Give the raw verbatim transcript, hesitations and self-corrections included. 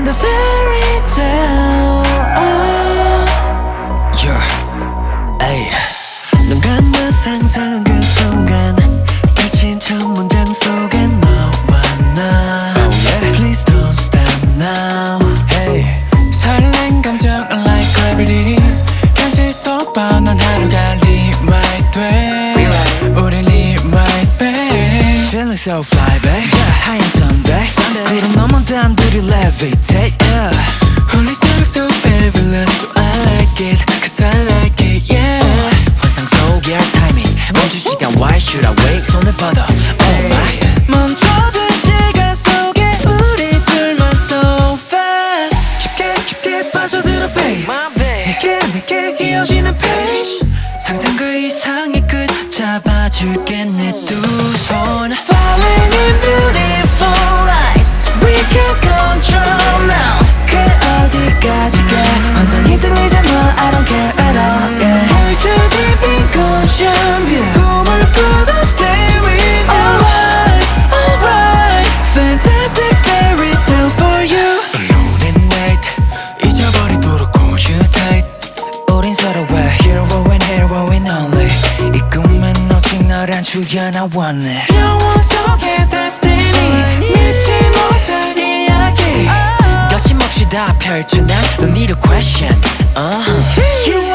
the fairy tale. Yeah, ay. 눈 감아 상상한 그 순간 펼친 첫 문장 속에 너와 나. Oh yeah. Please don't stop now. Hey. 설렘 감정 like gravity 현실 속 뻔한 하루가 rewrite 돼 우리 rewrite babe. Feeling so fly, babe. Yeah. 하얀 Sunday. 구름 넘은 담들이 levitate. Yeah. 홀릴수록 so fabulous so I like it cause I like it yeah. 환상 속의 our timing. 멈춘 시간 why should I wait? 손을 뻗어. Oh my. 멈춰둔 시간 속에 우리 둘만 so fast. 깊게 깊게 빠져들어 babe. My babe. 내게 내게 이어지는 page. 상상 그 이상의 끝 잡아줄게 내 두 손. Falling in beautiful eyes. We can't control now. 그 어디까지가 환상이 들리지 마 I don't care at all yeah. 펼쳐진 빈 cushion view 꿈을 꾸도 stay with you. Alright, alright. Fantastic fairy tale for you. Alone at night. 잊어버리도록 hold you tight. 우린 서로의 hero and heroine only. 이 꿈은 오직 너란 주연아 원해. 영원 속의 destiny 잊지 못할 이야기 거침없이 다 펼쳐 난 don't need a question. Uh-huh. You